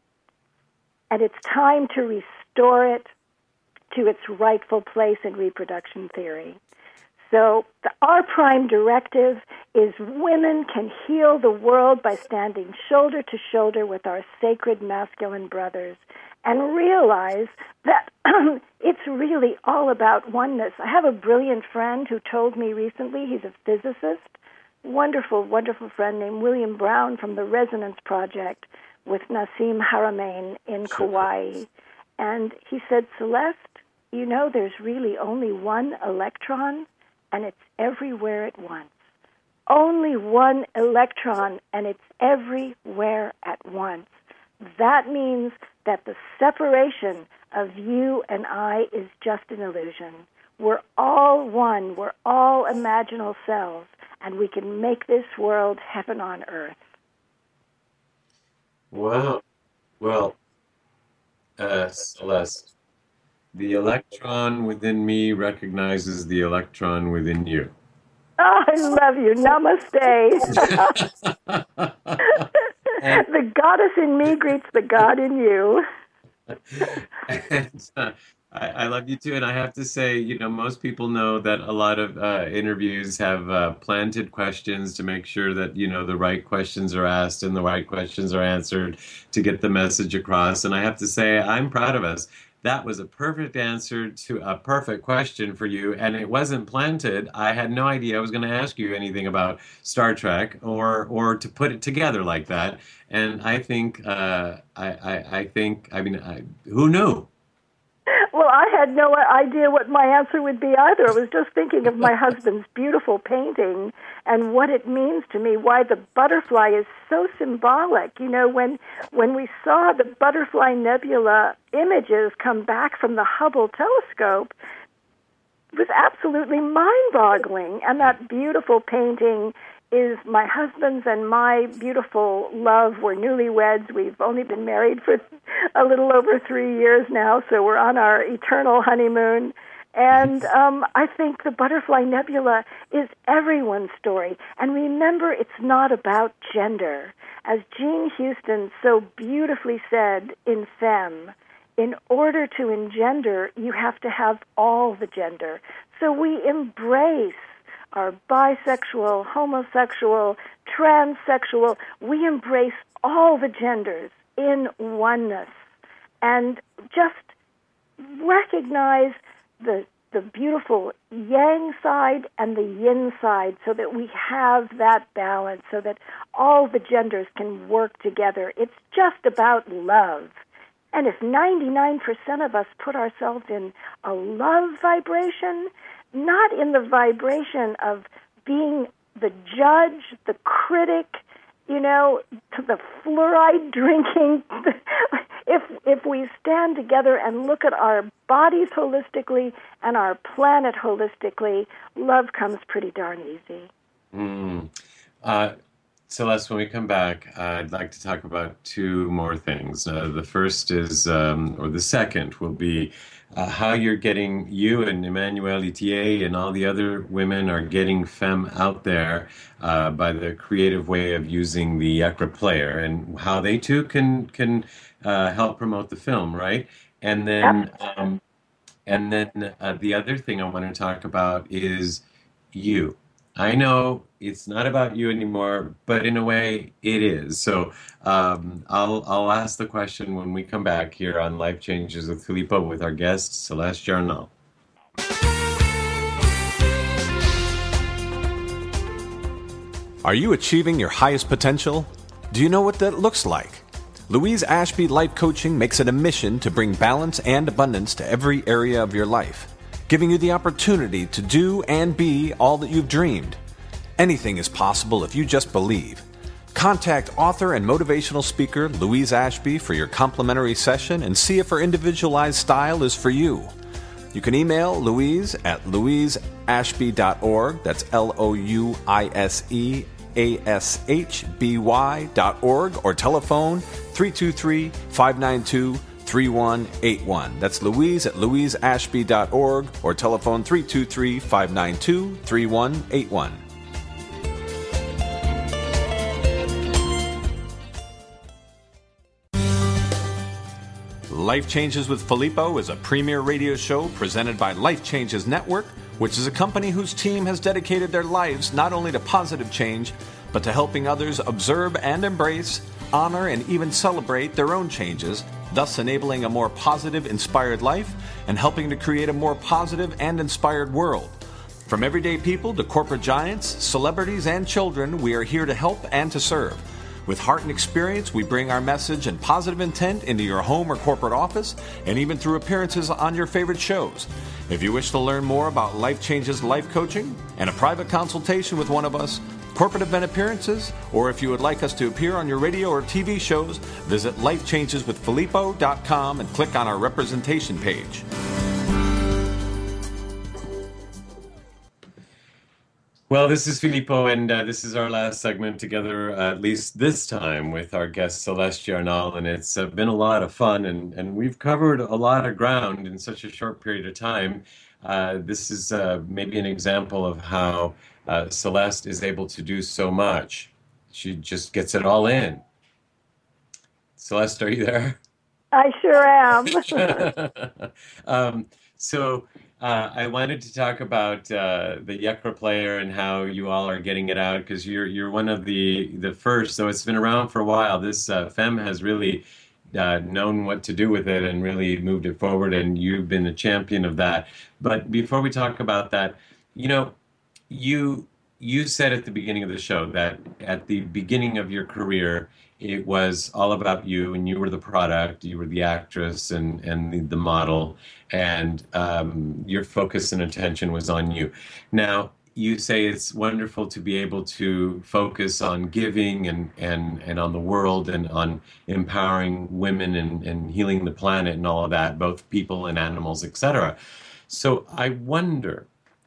And it's time to restore it to its rightful place in reproduction theory. So the, our prime directive is women can heal the world by standing shoulder to shoulder with our sacred masculine brothers, and realize that it's really all about oneness. I have a brilliant friend who told me recently, he's a physicist, wonderful, wonderful friend named William Brown from the Resonance Project with Nassim Haramein in Kauai. And he said, Celeste, you know there's really only one electron, and it's everywhere at once. Only one electron, and it's everywhere at once. That means that the separation of you and I is just an illusion. We're all one. We're all imaginal selves, and we can make this world heaven on earth. Wow. Well, uh, Celeste, the electron within me recognizes the electron within you. Oh, I love you. Namaste. And, the goddess in me greets the God in you. and, uh, I, I love you too. And I have to say, you know, most people know that a lot of uh, interviews have uh, planted questions to make sure that, you know, the right questions are asked and the right questions are answered to get the message across. And I have to say, I'm proud of us. That was a perfect answer to a perfect question for you, and it wasn't planted. I had no idea I was going to ask you anything about Star Trek or or to put it together like that. And I think, uh, I, I, I think, I mean, I, who knew? Well, I had no idea what my answer would be either. I was just thinking of my husband's beautiful painting and what it means to me, why the butterfly is so symbolic. You know, when when we saw the Butterfly Nebula images come back from the Hubble telescope, it was absolutely mind-boggling. And that beautiful painting is my husband's and my beautiful love. We're newlyweds. We've only been married for a little over three years now, so we're on our eternal honeymoon. And um, I think the Butterfly Nebula is everyone's story. And remember, it's not about gender. As Jean Houston so beautifully said in FEM, in order to engender, you have to have all the gender. So we embrace our bisexual, homosexual, transsexual. We embrace all the genders in oneness and just recognize the the beautiful yang side and the yin side, so that we have that balance, so that all the genders can work together. It's just about love. And if ninety-nine percent of us put ourselves in a love vibration, not in the vibration of being the judge, the critic, you know, to the fluoride drinking, if if we stand together and look at our bodies holistically and our planet holistically, love comes pretty darn easy. Mm. Uh, Celeste, when we come back, uh, I'd like to talk about two more things. Uh, the first is, um, or the second will be uh, how you're getting, you and Emmanuelle Itier and all the other women are getting femme out there uh, by the creative way of using the Yakra player, and how they too can can uh, help promote the film, right? And then, um, and then uh, the other thing I want to talk about is you. I know it's not about you anymore, but in a way it is. So um, I'll I'll ask the question when we come back here on Life Changes with Filippo with our guest, Celeste Jarnall. Are you achieving your highest potential? Do you know what that looks like? Louise Ashby Life Coaching makes it a mission to bring balance and abundance to every area of your life, giving you the opportunity to do and be all that you've dreamed. Anything is possible if you just believe. Contact author and motivational speaker Louise Ashby for your complimentary session and see if her individualized style is for you. You can email Louise at louise ashby dot org. That's L O U I S E A S H B Y dot org, or telephone three two three, five nine two, three one eight one. That's Louise at louise ashby dot org, or telephone three two three, five nine two, three one eight one. Life Changes with Filippo is a premier radio show presented by Life Changes Network, which is a company whose team has dedicated their lives not only to positive change, but to helping others observe and embrace, honor, and even celebrate their own changes, thus enabling a more positive, inspired life and helping to create a more positive and inspired world. From everyday people to corporate giants, celebrities, and children, we are here to help and to serve. With heart and experience, we bring our message and positive intent into your home or corporate office, and even through appearances on your favorite shows. If you wish to learn more about Life Changes Life Coaching and a private consultation with one of us, corporate event appearances, or if you would like us to appear on your radio or T V shows, visit life changes with filippo dot com and click on our representation page. Well, this is Filippo, and uh, this is our last segment together, uh, at least this time, with our guest Celeste Jarnall, and it's uh, been a lot of fun, and, and we've covered a lot of ground in such a short period of time. Uh, this is uh, maybe an example of how uh, Celeste is able to do so much. She just gets it all in. Celeste, are you there? I sure am. um, so... Uh, I wanted to talk about uh, the Yakra player and how you all are getting it out, because you're you're one of the the first. So it's been around for a while. This uh, Femme has really uh, known what to do with it and really moved it forward, and you've been a champion of that. But before we talk about that, you know, you you said at the beginning of the show that at the beginning of your career, it was all about you, and you were the product, you were the actress and, and the, the model, and um, your focus and attention was on you. Now, you say it's wonderful to be able to focus on giving and, and, and on the world and on empowering women and, and healing the planet and all of that, both people and animals, et cetera. So I wonder,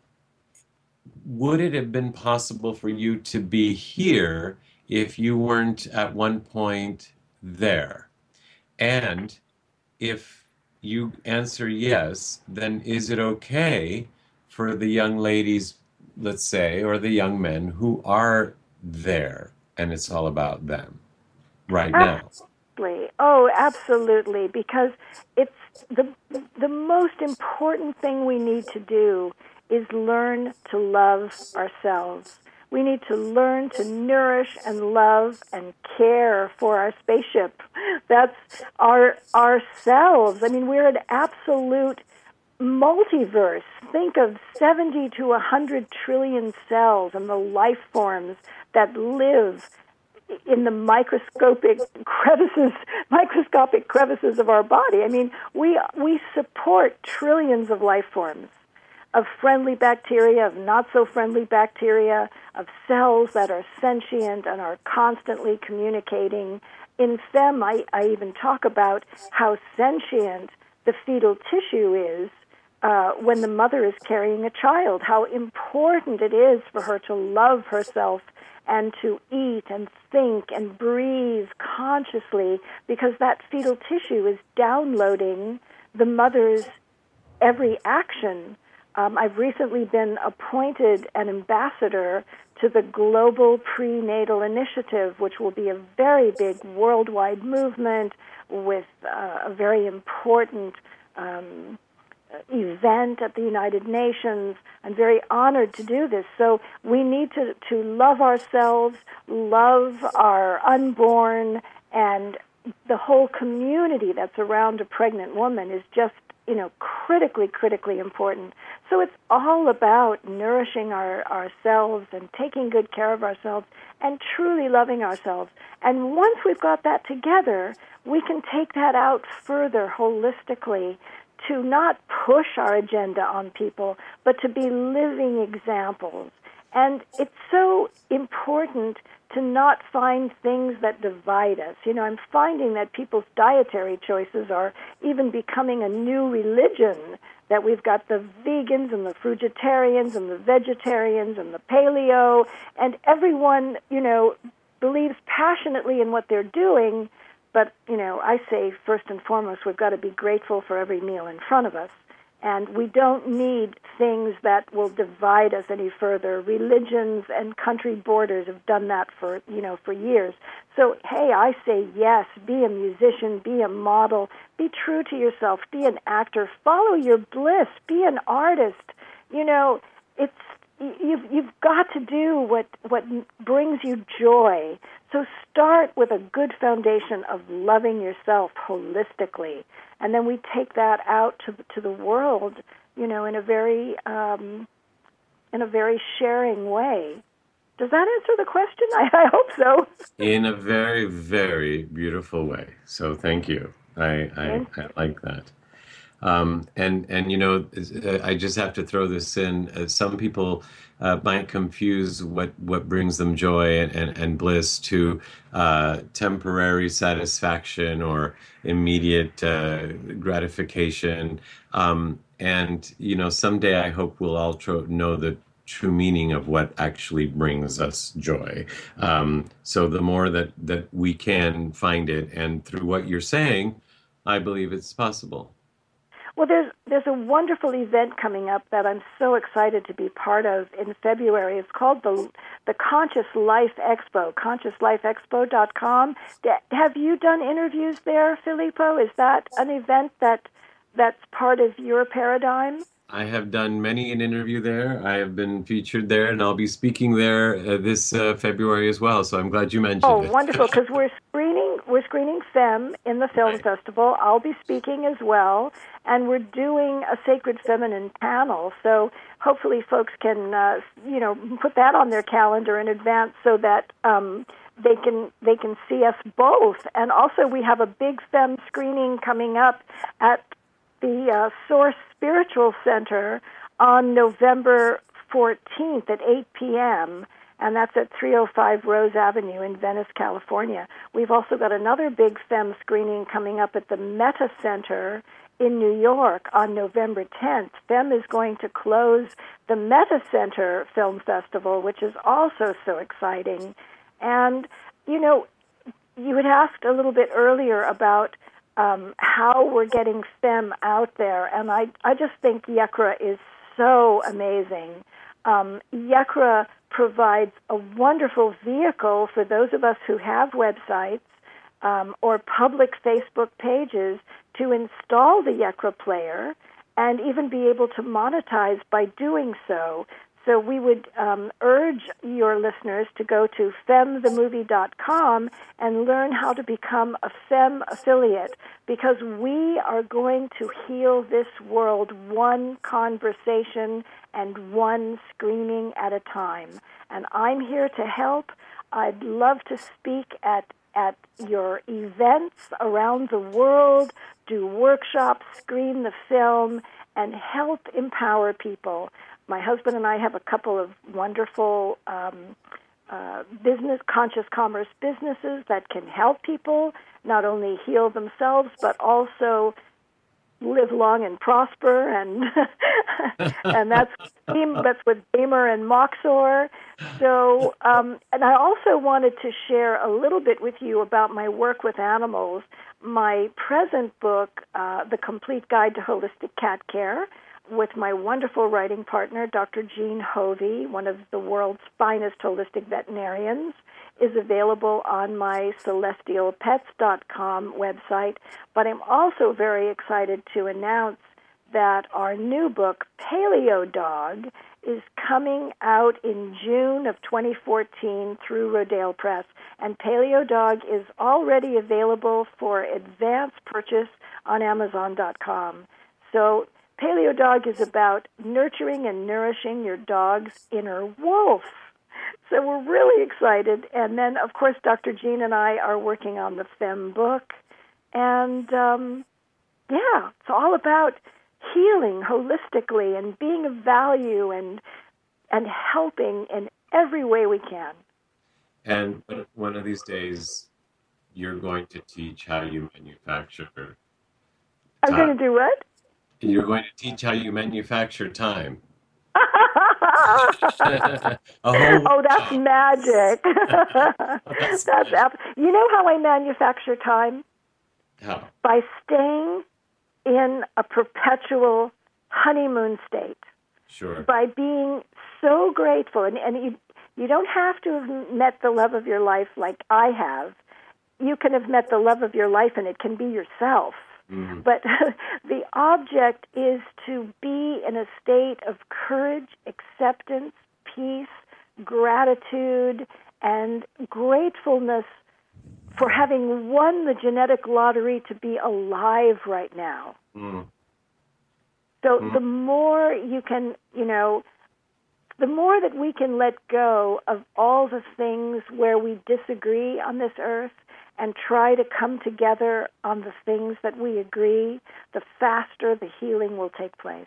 would it have been possible for you to be here if you weren't at one point there? And if you answer yes, then is it okay for the young ladies, let's say, or the young men who are there and it's all about them right now? Absolutely. Oh, absolutely. Because it's the the most important thing we need to do is learn to love ourselves. We need to learn to nourish and love and care for our spaceship. That's our ourselves. I mean, we're an absolute multiverse think of seventy to one hundred trillion cells and the life forms that live in the microscopic crevices, microscopic crevices of our body. I mean, we we support trillions of life forms, of friendly bacteria, of not so friendly bacteria, of cells that are sentient and are constantly communicating. In FEM, I, I even talk about how sentient the fetal tissue is uh, when the mother is carrying a child, how important it is for her to love herself and to eat and think and breathe consciously, because that fetal tissue is downloading the mother's every action. Um, I've recently been appointed an ambassador to the Global Prenatal Initiative, which will be a very big worldwide movement with uh, a very important um, event at the United Nations. I'm very honored to do this. So we need to, to love ourselves, love our unborn, and the whole community that's around a pregnant woman is just, you know, critically, critically important. So it's all about nourishing our, ourselves and taking good care of ourselves and truly loving ourselves. And once we've got that together, we can take that out further holistically to not push our agenda on people, but to be living examples. And it's so important to not find things that divide us. You know, I'm finding that people's dietary choices are even becoming a new religion, that we've got the vegans and the fruitarians and the vegetarians and the paleo, and everyone, you know, believes passionately in what they're doing. But, you know, I say first and foremost, we've got to be grateful for every meal in front of us. And we don't need things that will divide us any further. Religions and country borders have done that for, you know, for years. So, hey, I say yes, be a musician, be a model, be true to yourself, be an actor, follow your bliss, be an artist. You know, it's you've you've got to do what what brings you joy. So start with a good foundation of loving yourself holistically, and then we take that out to to the world, you know, in a very um, in a very sharing way. Does that answer the question? I, I hope so. In a very, very beautiful way. So thank you. I I, I like that. Um, and, and, you know, I just have to throw this in. Uh, some people uh, might confuse what, what brings them joy and, and, and bliss to uh, temporary satisfaction or immediate uh, gratification. Um, and, you know, someday I hope we'll all tro- know the true meaning of what actually brings us joy. Um, so the more that, that we can find it, and through what you're saying, I believe it's possible. Well, there's there's a wonderful event coming up that I'm so excited to be part of in February. It's called the the Conscious Life Expo, conscious life expo dot com. Have you done interviews there, Filippo? Is that an event that that's part of your paradigm? I have done many an interview there. I have been featured there, and I'll be speaking there uh, this uh, February as well. So I'm glad you mentioned oh, it. Oh, wonderful! Because we're screening we're screening FEM in the film right. festival. I'll be speaking as well, and we're doing a Sacred Feminine panel. So hopefully, folks can uh, you know put that on their calendar in advance so that um, they can they can see us both. And also, we have a big FEM screening coming up at the uh, Source Spiritual Center on November fourteenth at eight p.m., and that's at three oh five Rose Avenue in Venice, California. We've also got another big FEM screening coming up at the Meta Center in New York on November tenth. FEM is going to close the Meta Center Film Festival, which is also so exciting. And, you know, you had asked a little bit earlier about Um, how we're getting FEM out there, and I, I just think YECRA is so amazing. Um, YECRA provides a wonderful vehicle for those of us who have websites um, or public Facebook pages to install the YECRA player and even be able to monetize by doing so. So we would um, urge your listeners to go to fem the movie dot com and learn how to become a FEM affiliate, because we are going to heal this world one conversation and one screening at a time. And I'm here to help. I'd love to speak at at your events around the world, do workshops, screen the film, and help empower people. My husband and I have a couple of wonderful um, uh, business, conscious commerce businesses that can help people not only heal themselves, but also live long and prosper, and and that's that's with Gamer and Moxor. So, um, and I also wanted to share a little bit with you about my work with animals. My present book, uh, The Complete Guide to Holistic Cat Care, with my wonderful writing partner, Doctor Jean Hovey, one of the world's finest holistic veterinarians, is available on my celestial pets dot com website. But I'm also very excited to announce that our new book, Paleo Dog, is coming out in June of twenty fourteen through Rodale Press. And Paleo Dog is already available for advanced purchase on amazon dot com. So Paleo Dog is about nurturing and nourishing your dog's inner wolf. So we're really excited. And then, of course, Doctor Jean and I are working on the FEM book. And, um, yeah, it's all about healing holistically and being of value and and helping in every way we can. And one of these days, you're going to teach how you manufacture I'm time. going to do what? You're going to teach how you manufacture time. oh, that's magic. that's that's ap- you know how I manufacture time? How? By staying in a perpetual honeymoon state. Sure. By being so grateful, and, and you you don't have to have met the love of your life like I have. You can have met the love of your life, and it can be yourself. Mm-hmm. But the object is to be in a state of courage, acceptance, peace, gratitude, and gratefulness for having won the genetic lottery to be alive right now. Mm. So mm. the more you can, you know, the more that we can let go of all the things where we disagree on this earth and try to come together on the things that we agree, the faster the healing will take place.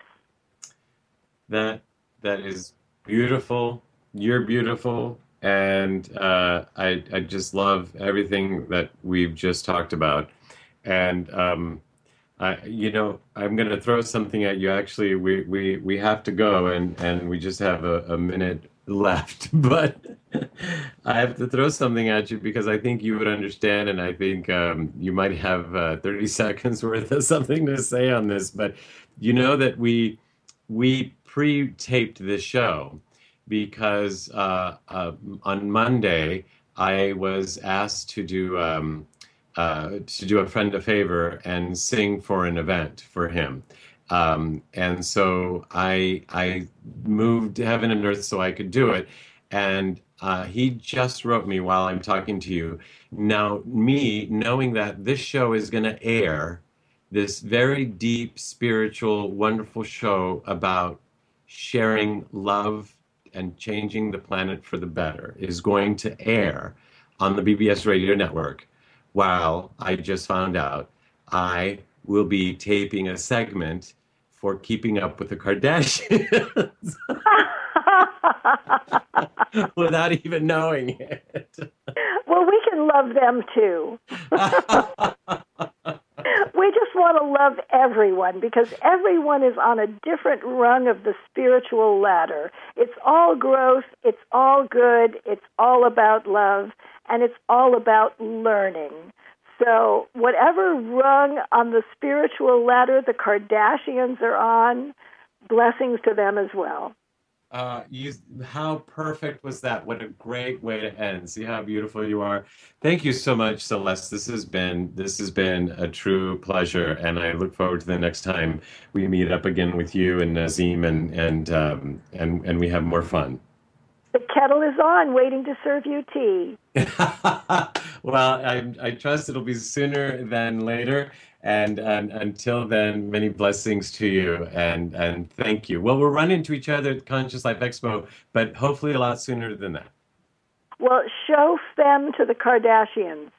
That that is beautiful. You're beautiful. And uh, I, I just love everything that we've just talked about. And, um, I, you know, I'm going to throw something at you. Actually, we, we, we have to go, and, and we just have a, a minute left. But I have to throw something at you because I think you would understand, and I think um, you might have uh, thirty seconds worth of something to say on this. But you know that we we pre-taped this show because uh, uh, on Monday I was asked to do um, uh, to do a friend a favor and sing for an event for him. Um, and so I I moved heaven and earth so I could do it. And uh, he just wrote me while I'm talking to you. Now, me knowing that this show is going to air, this very deep, spiritual, wonderful show about sharing love and changing the planet for the better is going to air on the B B S Radio Network. While I just found out I will be taping a segment for Keeping Up with the Kardashians without even knowing it. Well, we can love them too. We just want to love everyone because everyone is on a different rung of the spiritual ladder. It's all growth, it's all good, it's all about love, and it's all about learning. So whatever rung on the spiritual ladder the Kardashians are on, blessings to them as well. Uh, you, how perfect was that? What a great way to end. See how beautiful you are. Thank you so much, Celeste. This has been this has been a true pleasure, and I look forward to the next time we meet up again with you and Nazim, and and um, and and we have more fun. The kettle is on, waiting to serve you tea. Well, I I trust it'll be sooner than later. And, and until then, many blessings to you, and, and thank you. Well, we'll run into each other at Conscious Life Expo, but hopefully a lot sooner than that. Well, show femme to the Kardashians.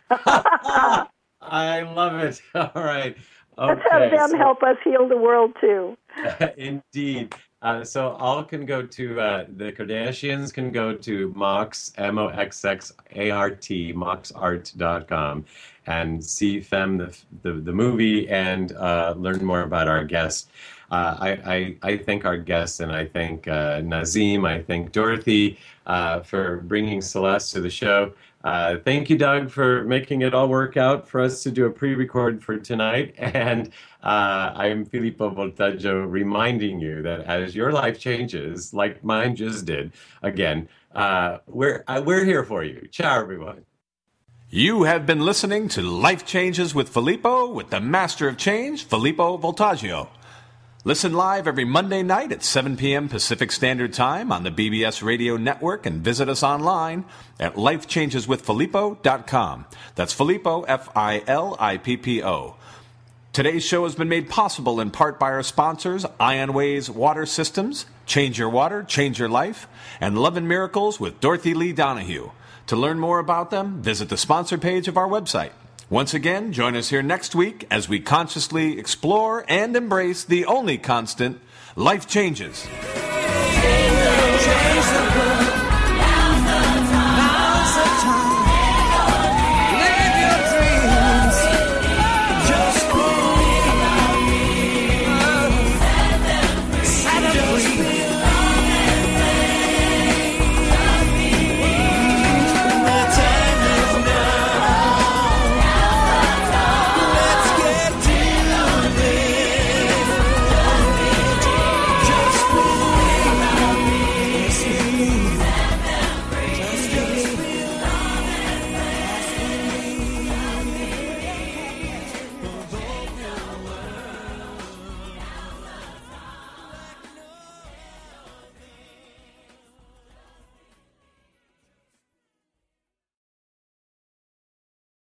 I love it. All right. Okay, Let's have them so, help us heal the world, too. Indeed. Uh, so all can go to, uh, the Kardashians can go to Mox, M O X X A R T, mox art dot com, and see Femme, the, the, the movie, and uh, learn more about our guest. Uh, I, I, I thank our guests, and I thank uh, Nazim, I thank Dorothy uh, for bringing Celeste to the show. Uh, thank you, Doug, for making it all work out for us to do a pre-record for tonight. And uh, I'm Filippo Voltaggio, reminding you that as your life changes, like mine just did, again, uh, we're, uh, we're here for you. Ciao, everyone. You have been listening to Life Changes with Filippo with the Master of Change, Filippo Voltaggio. Listen live every Monday night at seven p.m. Pacific Standard Time on the B B S Radio Network, and visit us online at life changes with filippo dot com. That's Filippo, F I L I P P O. Today's show has been made possible in part by our sponsors, Ionways Water Systems, Change Your Water, Change Your Life, and Love and Miracles with Dorothy Lee Donahue. To learn more about them, visit the sponsor page of our website. Once again, join us here next week as we consciously explore and embrace the only constant, life changes. Change the world.